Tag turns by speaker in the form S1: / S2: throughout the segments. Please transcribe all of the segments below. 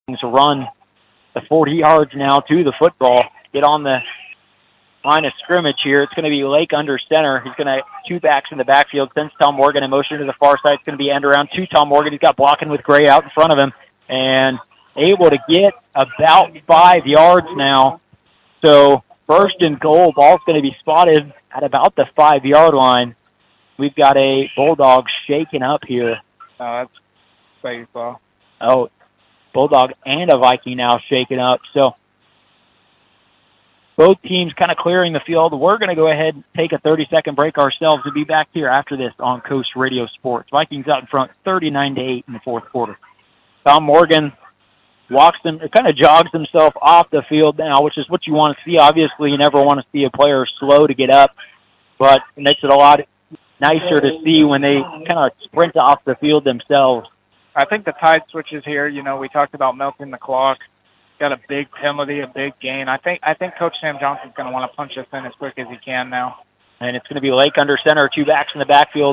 S1: run the 40 yards now to the football, get on the line of scrimmage here. It's going to be Lake under center. He's going to two backs in the backfield, sends Tom Morgan in motion to the far side. It's going to be end around to Tom Morgan. He's got blocking with Gray out in front of him and able to get about 5 yards now. So first and goal, ball's going to be spotted at about the 5-yard line. We've got a Bulldog shaking up here.
S2: That's baseball.
S1: Oh, Bulldog and a Viking now shaking up. So both teams kind of clearing the field. We're going to go ahead and take a 30-second break ourselves and be back here after this on Coast Radio Sports. Vikings out in front 39-8 in the fourth quarter. Tom Morgan kind of jogs himself off the field now, which is what you want to see. Obviously, you never want to see a player slow to get up, but it makes it a lot nicer to see when they kind of sprint off the field themselves.
S2: I think the tide switches here. You know, we talked about milking the clock. Got a big penalty, a big gain. I think Coach Sam Johnson's going to want to punch us in as quick as he can now.
S1: And it's going to be Lake under center, two backs in the backfield.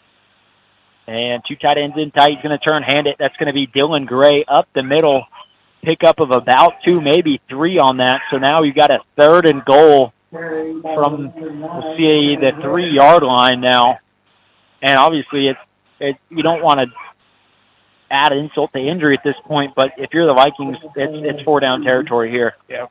S1: And two tight ends in tight. He's going to turn, hand it. That's going to be Dylan Gray up the middle. Pickup of about 2, maybe 3 on that. So now you've got a third and goal from the 3-yard line now. And obviously you don't want to add insult to injury at this point, but if you're the Vikings, it's 4-down territory here.
S2: Yeah.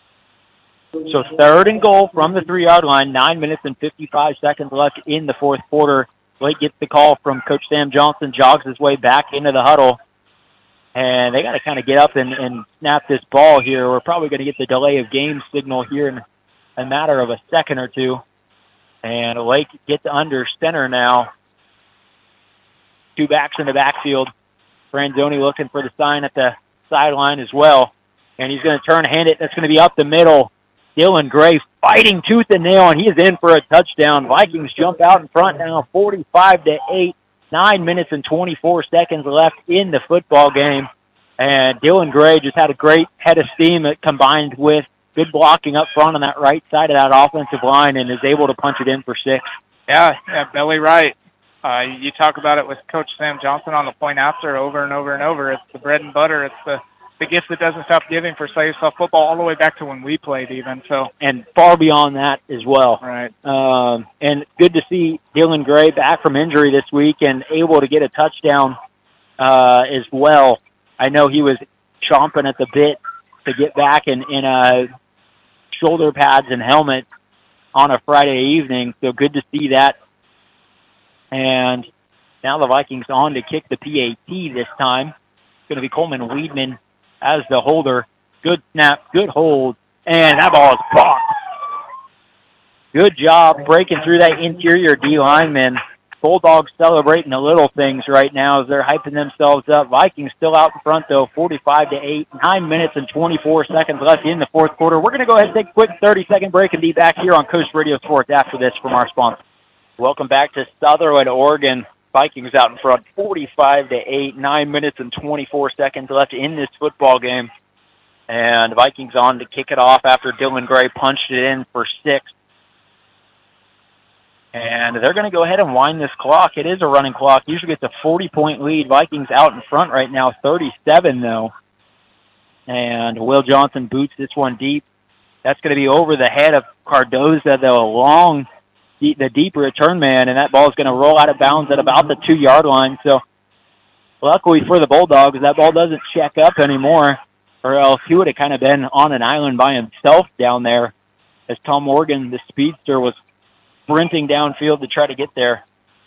S1: So third and goal from the 3-yard line, 9 minutes and 55 seconds left in the fourth quarter. Blake gets the call from Coach Sam Johnson, jogs his way back into the huddle, and they got to kind of get up and snap this ball here. We're probably going to get the delay of game signal here in a matter of a second or two. And Lake gets under center now. Two backs in the backfield. Franzoni looking for the sign at the sideline as well. And he's going to turn, hand it. That's going to be up the middle. Dylan Gray fighting tooth and nail, and he is in for a touchdown. Vikings jump out in front now, 45-8. 9 minutes and 24 seconds left in the football game. And Dylan Gray just had a great head of steam that combined with good blocking up front on that right side of that offensive line and is able to punch it in for 6.
S2: Yeah, Billy Wright. You talk about it with Coach Sam Johnson on the point after over and over and over. It's the bread and butter. It's the gift that doesn't stop giving for Slave-Self football all the way back to when we played even. So
S1: and far beyond that as well.
S2: Right.
S1: And good to see Dylan Gray back from injury this week and able to get a touchdown as well. I know he was chomping at the bit to get back in shoulder pads and helmet on a Friday evening. So good to see that. And now the Vikings on to kick the PAT this time. It's going to be Coleman Weedman as the holder. Good snap, good hold, and that ball is blocked. Good job breaking through that interior D lineman. Bulldogs celebrating the little things right now as they're hyping themselves up. Vikings still out in front, though, 45-8. 9 minutes and 24 seconds left in the fourth quarter. We're going to go ahead and take a quick 30-second break and be back here on Coast Radio Sports after this from our sponsor. Welcome back to Sutherland, Oregon. Vikings out in front, 45-8, 9 minutes and 24 seconds left in this football game. And Vikings on to kick it off after Dylan Gray punched it in for 6. And they're going to go ahead and wind this clock. It is a running clock. Usually it's a 40-point lead. Vikings out in front right now, 37 though. And Will Johnson boots this one deep. That's going to be over the head of Cardoza, though, the deep return man, and that ball is going to roll out of bounds at about the 2-yard line. So luckily for the Bulldogs, that ball doesn't check up anymore, or else he would have kind of been on an island by himself down there as Tom Morgan, the speedster, was sprinting downfield to try to get there.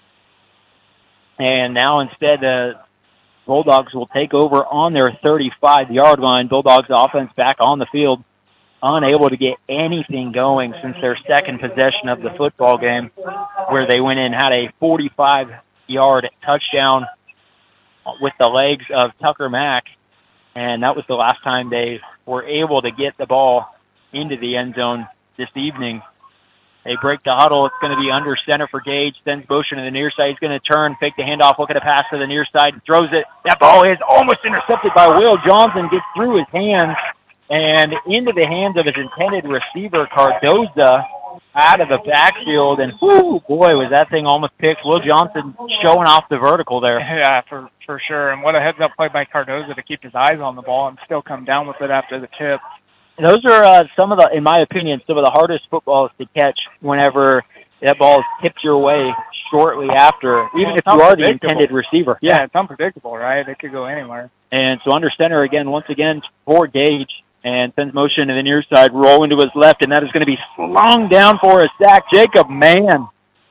S1: And now instead the Bulldogs will take over on their 35-yard line. Bulldogs offense back on the field, unable to get anything going since their second possession of the football game, where they went in, had a 45-yard touchdown with the legs of Tucker Mack, and that was the last time they were able to get the ball into the end zone this evening. They break the huddle. It's going to be under center for Gage, sends motion to the near side. He's going to turn, fake the handoff, look at a pass to the near side, throws it. That ball is almost intercepted by Will Johnson, gets through his hands and into the hands of his intended receiver, Cardoza. out of the backfield, and whoo, boy, was that thing almost picked. Will Johnson showing off the vertical there.
S2: Yeah, for sure. And what a heads-up play by Cardozo to keep his eyes on the ball and still come down with it after the tip.
S1: Those are some of the, in my opinion, some of the hardest footballs to catch whenever that ball is tipped your way shortly after, even if you are the intended receiver.
S2: Yeah, it's unpredictable, right? It could go anywhere.
S1: And so under center again, once again, for Gage, and sends motion to the near side, rolling to his left, and that is going to be slung down for a sack. Jacob Mann.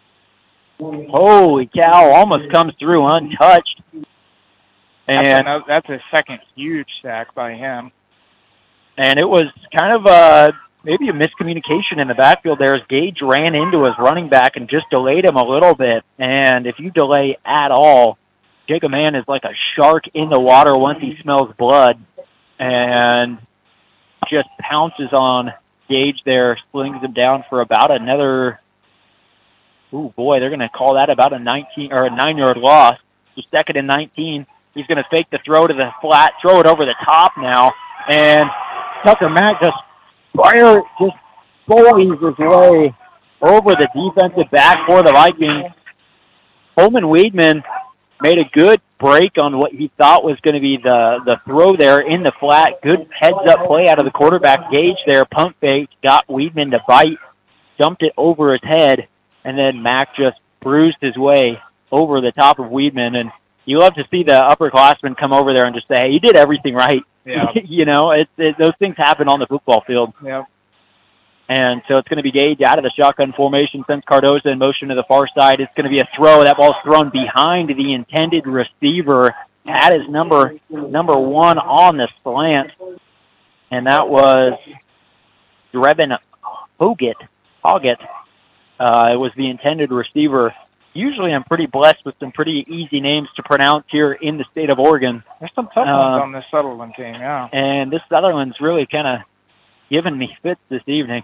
S1: Holy cow, almost comes through untouched. And
S2: that's his second huge sack by him.
S1: And it was kind of maybe a miscommunication in the backfield there as Gage ran into his running back and just delayed him a little bit. And if you delay at all, Jacob Mann is like a shark in the water once he smells blood. And just pounces on Gage there, slings him down for about another, oh boy, they're going to call that about a 9-yard loss. So 2nd and 19. He's going to fake the throw to the flat, throw it over the top now, and Tucker Mack just bullies his way over the defensive back for the Vikings. Holman Weidman made a good break on what he thought was going to be the throw there in the flat. Good heads-up play out of the quarterback. Gage there, pump fake, got Weidman to bite, dumped it over his head, and then Mack just bruised his way over the top of Weidman. And you love to see the upperclassmen come over there and just say, hey, you did everything right.
S2: Yeah.
S1: You know, those things happen on the football field.
S2: Yeah.
S1: And so it's going to be Gage out of the shotgun formation, sends Cardozo in motion to the far side. It's going to be a throw. That ball's thrown behind the intended receiver. That is number one on the slant. And that was Drebin Hoggett. It was the intended receiver. Usually I'm pretty blessed with some pretty easy names to pronounce here in the state of Oregon.
S2: There's some tough ones on this Sutherland team, yeah.
S1: And this Sutherland's really kind of giving me fits this evening.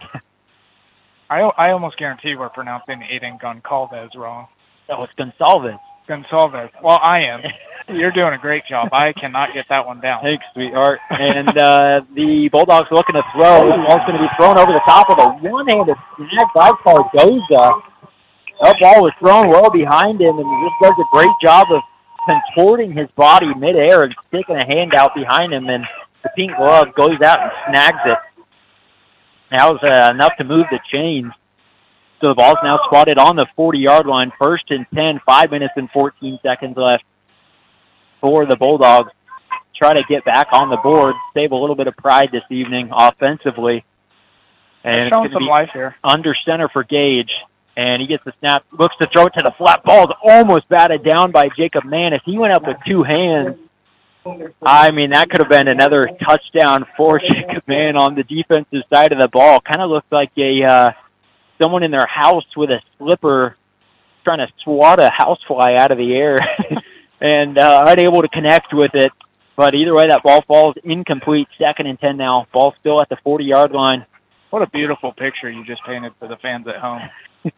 S2: I almost guarantee we're pronouncing Aiden Goncalves wrong.
S1: Oh, it's Gonsalves.
S2: Gonsalves. Well, I am. You're doing a great job. I cannot get that one down.
S1: Thanks, sweetheart. And the Bulldogs looking to throw. The ball's going to be thrown over the top of a one-handed snag by Cardozo. That ball was thrown well behind him, and he just does a great job of contorting his body midair and sticking a hand out behind him, and the pink glove goes out and snags it. That was enough to move the chains. So the ball's now spotted on the 40-yard line. 1st and 10, 5 minutes and 14 seconds left for the Bulldogs. Try to get back on the board, save a little bit of pride this evening offensively. And
S2: showing some life here.
S1: Under center for Gage. And he gets the snap, looks to throw it to the flat. Ball's almost batted down by Jacob Mann. If he went up with two hands, I mean, that could have been another touchdown for Jacob Mann on the defensive side of the ball. Kind of looked like someone in their house with a slipper trying to swat a housefly out of the air and unable to connect with it. But either way, that ball falls incomplete. 2nd and 10 now. Ball still at the 40-yard line.
S2: What a beautiful picture you just painted for the fans at home.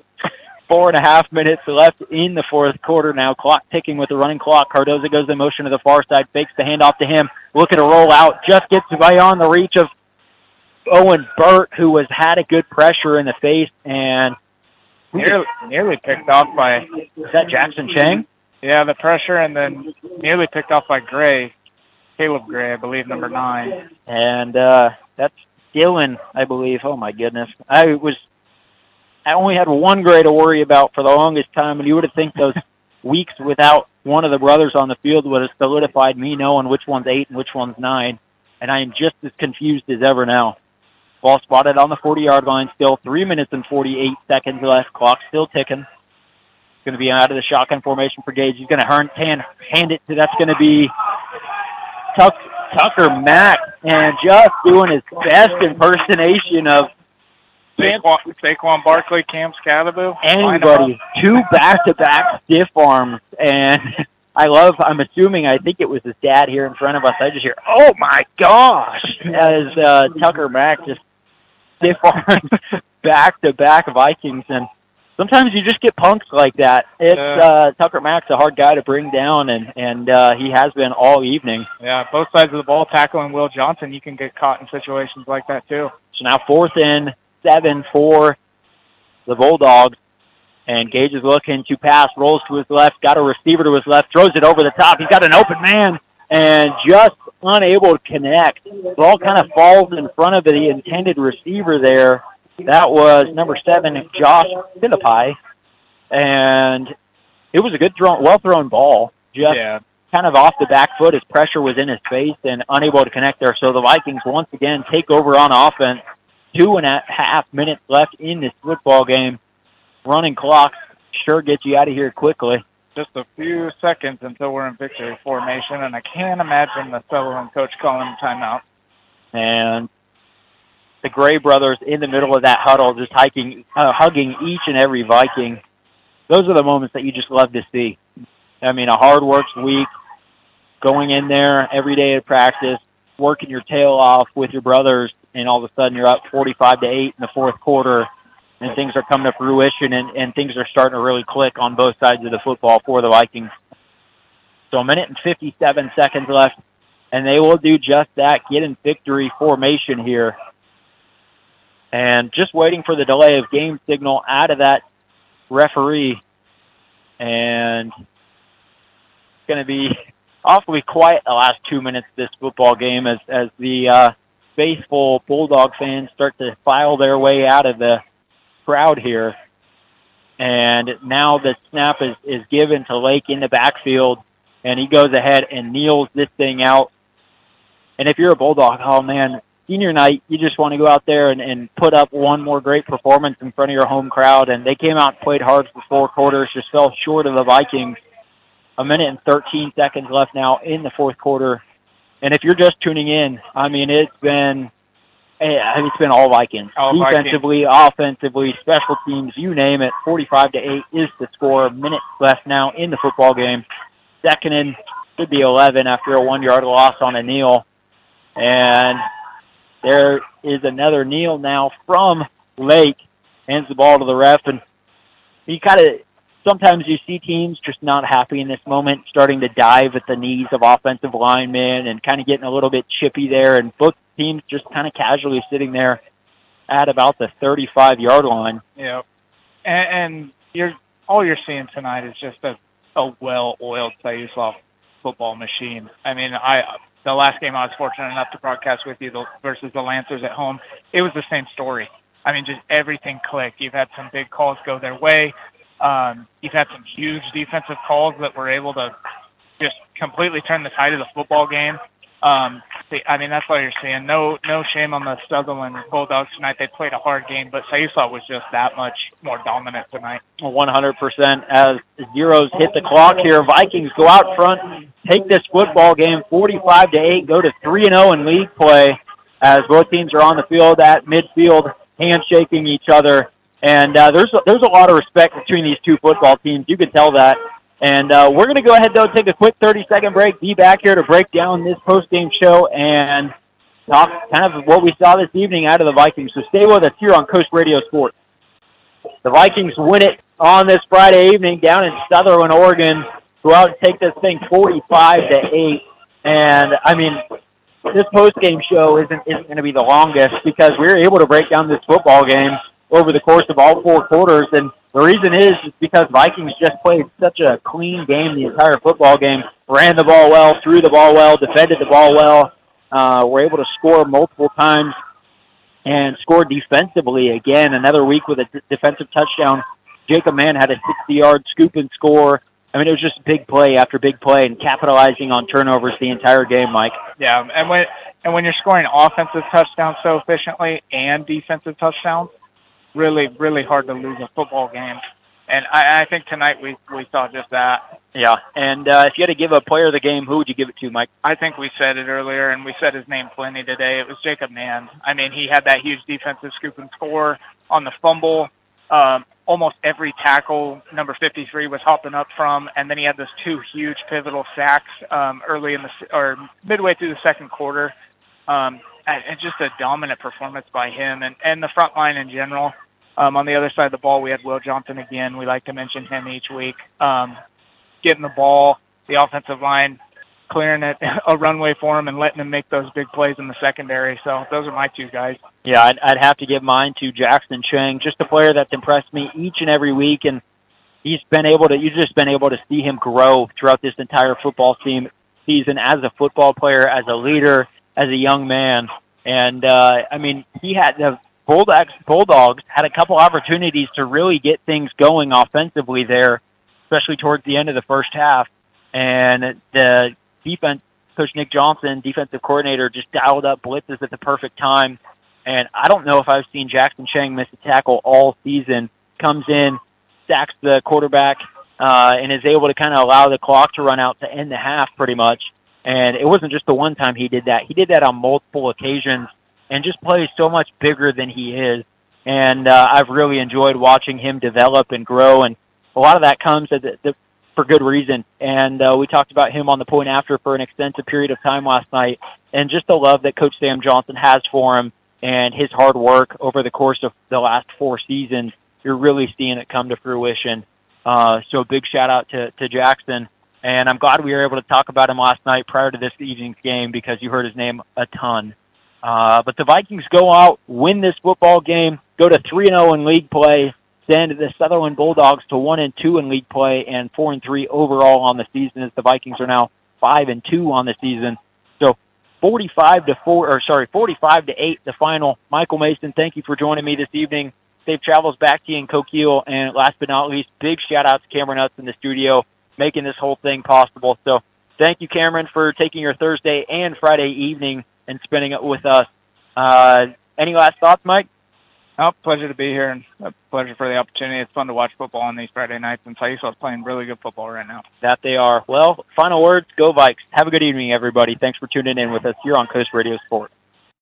S1: 4.5 minutes left in the fourth quarter now. Clock ticking with the running clock. Cardozo goes in motion to the far side, fakes the handoff to him. Looking to roll out. Just gets beyond the reach of Owen Burt, who has had a good pressure in the face. And
S2: nearly picked off by...
S1: Is that Jackson Chang?
S2: Yeah, the pressure, and then nearly picked off by Gray. Caleb Gray, I believe, number 9.
S1: And that's Dylan, I believe. Oh, my goodness. I only had one Gray to worry about for the longest time, and you would have think those weeks without one of the brothers on the field would have solidified me knowing which one's 8 and which one's 9, and I am just as confused as ever now. Ball spotted on the 40-yard line still. 3 minutes and 48 seconds left. Clock still ticking. It's going to be out of the shotgun formation for Gage. He's going to hand it to, that's going to be Tucker Mack, and just doing his best impersonation of
S2: Saquon Barkley, Cam Scadaboo.
S1: Anybody. 2 back-to-back stiff arms. And I'm assuming, I think it was his dad here in front of us. I just hear, oh my gosh, as Tucker Mack just stiff arms back-to-back Vikings. And sometimes you just get punks like that. Tucker Mack's a hard guy to bring down, and he has been all evening.
S2: Yeah, both sides of the ball tackling Will Johnson, you can get caught in situations like that too.
S1: So now 4th and 7 for the Bulldogs. And Gage is looking to pass, rolls to his left, got a receiver to his left, throws it over the top. He's got an open man and just unable to connect. The ball kind of falls in front of the intended receiver there. That was number 7, Josh Philippi. And it was a good well-thrown ball. Just kind of off the back foot. His pressure was in his face and unable to connect there. So the Vikings once again take over on offense. 2.5 minutes left in this football game. Running clock sure gets you out of here quickly.
S2: Just a few seconds until we're in victory formation, and I can't imagine the Sutherland coach calling timeout.
S1: And the Gray brothers in the middle of that huddle just hugging each and every Viking. Those are the moments that you just love to see. I mean, a hard work week, going in there every day at practice, working your tail off with your brothers, and all of a sudden you're up 45-8 in the fourth quarter, and things are coming to fruition, and things are starting to really click on both sides of the football for the Vikings. So 1 minute and 57 seconds left, and they will do just that, get in victory formation here. And just waiting for the delay of game signal out of that referee. And it's going to be awfully quiet the last 2 minutes of this football game as the faithful Bulldog fans start to file their way out of the crowd here. And now the snap is given to Lake in the backfield, and he goes ahead and kneels this thing out. And if you're a Bulldog, oh man, senior night, you just want to go out there and put up one more great performance in front of your home crowd. And they came out and played hard for 4 quarters, just fell short of the Vikings. 1 minute and 13 seconds left now in the fourth quarter. And if you're just tuning in, I mean, it's been all Vikings. Defensively, offensively, special teams, you name it. 45-8 is the score. Minute left now in the football game. Second and should be 11 after a 1-yard loss on a kneel. And there is another kneel now from Lake. Hands the ball to the ref. And you sometimes you see teams just not happy in this moment, starting to dive at the knees of offensive linemen and kind of getting a little bit chippy there. And both teams just kind of casually sitting there at about the 35-yard line.
S2: Yeah. And all you're seeing tonight is just a well-oiled Sayuslof football machine. I mean, the last game I was fortunate enough to broadcast with you versus the Lancers at home, it was the same story. I mean, just everything clicked. You've had some big calls go their way. You've had some huge defensive calls that were able to just completely turn the tide of the football game. I mean, that's what you're seeing. No shame on the Sutherland Bulldogs tonight. They played a hard game, but Sayuslof was just that much more dominant tonight.
S1: 100%. As zeros hit the clock here, Vikings go out front, take this football game 45-8, go to 3-0 in league play as both teams are on the field at midfield, handshaking each other. And there's a lot of respect between these two football teams. You can tell that. And we're going to go ahead, though, take a quick 30-second break, be back here to break down this post-game show and talk kind of what we saw this evening out of the Vikings. So stay with us here on Coast Radio Sports. The Vikings win it on this Friday evening down in Sutherland, Oregon. Go out and take this thing 45-8. And, I mean, this post-game show isn't going to be the longest because we were able to break down this football game over the course of all 4 quarters. And the reason is because Vikings just played such a clean game the entire football game. Ran the ball well, threw the ball well, defended the ball well. Were able to score multiple times and scored defensively again. Another week with a defensive touchdown. Jacob Mann had a 60-yard scoop and score. I mean, it was just big play after big play and capitalizing on turnovers the entire game, Mike.
S2: Yeah, and when you're scoring offensive touchdowns so efficiently and defensive touchdowns, really, really hard to lose a football game. And I think tonight we saw just that.
S1: Yeah, and if you had to give a player of the game, who would you give it to, Mike?
S2: I think we said it earlier, and we said his name plenty today. It was Jacob Mann. I mean, he had that huge defensive scoop and score on the fumble. Almost every tackle number 53 was hopping up from, and then he had those 2 huge pivotal sacks early in or midway through the second quarter. And just a dominant performance by him and the front line in general. On the other side of the ball, we had Will Johnson again. We like to mention him each week. Getting the ball, the offensive line clearing it a runway for him and letting him make those big plays in the secondary. So those are my two guys.
S1: Yeah, I'd have to give mine to Jackson Chang, just a player that's impressed me each and every week, and you've just been able to see him grow throughout this entire football season as a football player, as a leader, as a young man. And, he had the Bulldogs had a couple opportunities to really get things going offensively there, especially towards the end of the first half. And the defense, Coach Nick Johnson, defensive coordinator, just dialed up blitzes at the perfect time. And I don't know if I've seen Jackson Chang miss a tackle all season. Comes in, sacks the quarterback, and is able to kind of allow the clock to run out to end the half pretty much. And it wasn't just the one time he did that. He did that on multiple occasions and just plays so much bigger than he is. And I've really enjoyed watching him develop and grow. And a lot of that comes for good reason. And we talked about him on the point after for an extensive period of time last night. And just the love that Coach Sam Johnson has for him and his hard work over the course of the last 4 seasons, you're really seeing it come to fruition. So a big shout-out to Jackson. And I'm glad we were able to talk about him last night prior to this evening's game because you heard his name a ton. But the Vikings go out, win this football game, go to 3-0 in league play, send the Sutherland Bulldogs to 1-2 in league play and 4-3 overall on the season as the Vikings are now 5-2 on the season. So 45-8 the final. Michael Mason, thank you for joining me this evening. Safe travels back to you in Coquille. And last but not least, big shout-out to Cameron Utz in the studio, making this whole thing possible. So thank you, Cameron, for taking your Thursday and Friday evening and spending it with us. Any last thoughts, Mike?
S2: Oh, pleasure to be here, and a pleasure for the opportunity. It's fun to watch football on these Friday nights, and Taiso is playing really good football right now.
S1: That they are. Well, final words, go Vikes. Have a good evening, everybody. Thanks for tuning in with us here on Coast Radio Sports.